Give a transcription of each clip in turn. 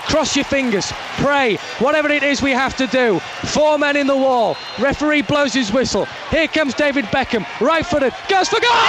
Cross your fingers, pray, whatever it is we have to do. 4 men in the wall. Referee blows his whistle. Here comes David Beckham, right-footed, goes for goal!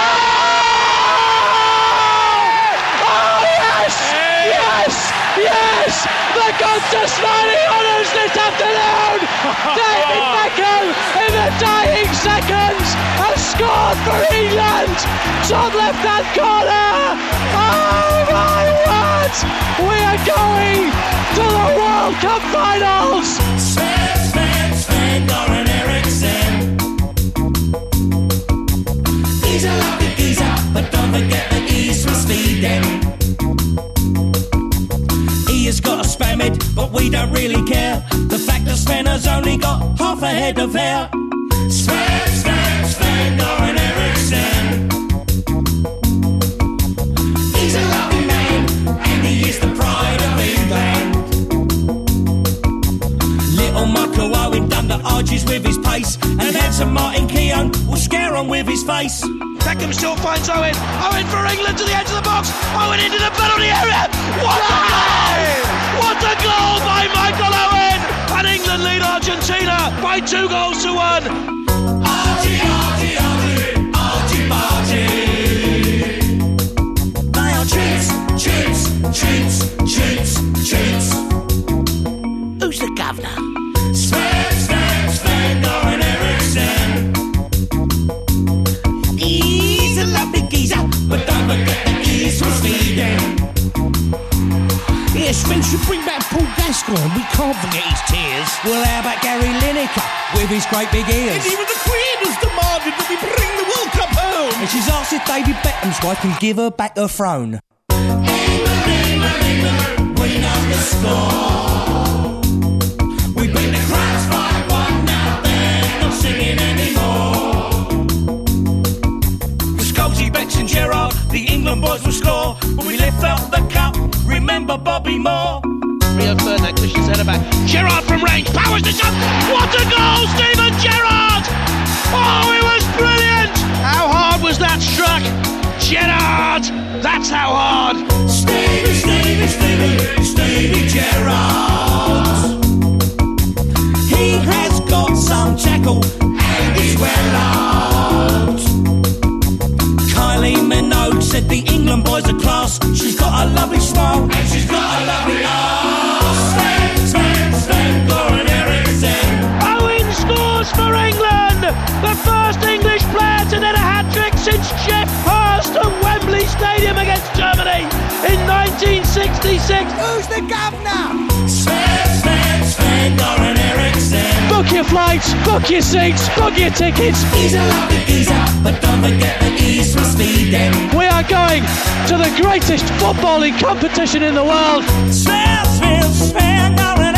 Oh yes! Yes! Yes! The Gunter Smiley honours this afternoon! David Beckham in the dying seconds has scored for England! Top left-hand corner! Oh my word! We are going to the World Cup finals! Sven, Goran Eriksson. He's a lovely geezer, but don't forget that he's from Sweden. He has got a spammed, but we don't really care. The fact that Sven has only got half a head of hair. Sven, Goran Eriksson. He's a lovely man, and he is the pride of England. Little Michael Owen done the arches with his pace, and handsome Martin Keown will scare on with his face. Beckham still finds Owen. Owen for England to the edge of the box. Owen into the penalty area. What a goal! What a goal by Michael Owen! And England lead Argentina by 2 goals to 1. Archie, they are treats. Who's the governor? Sven, Goran Eriksson. He's a lovely geezer, but don't forget that he's from Sweden. Yes, Sven should bring back Paul Gascoigne. We can't forget his tears. Well, how about Gary Lineker with his great big ears? And even the Queen has demanded that we bring the World Cup home. And she's asked if David Beckham's wife can give her back her throne. England, we know the score. We beat the Crabs 5-1, now they're not singing anymore. Because Colsey, Becks and Gerrard, the England boys will score. When we lift up the cup, remember Bobby Moore. Rio Ferdinand pushes header back. Gerrard from range, powers the shot. What a goal, Steven Gerrard! Oh, it was brilliant! How hard was that struck? Gerrard! That's how hard! Stevie Gerrard. He has got some tackle and he's well armed. Kylie Minogue said the England boys are class. She's got a lovely smile and she's got a lovely arse. Sven, Goran Eriksson. Owen scores for England! The first English player to net a hat-trick since Jeff Hurst at Wembley Stadium against Germany in 1966. Who's the governor? Sven, Goran Eriksson. Book your flights, book your seats, book your tickets. He's a lovely geezer, but don't forget that he's from Sweden. We are going to the greatest footballing competition in the world. Sven, Goran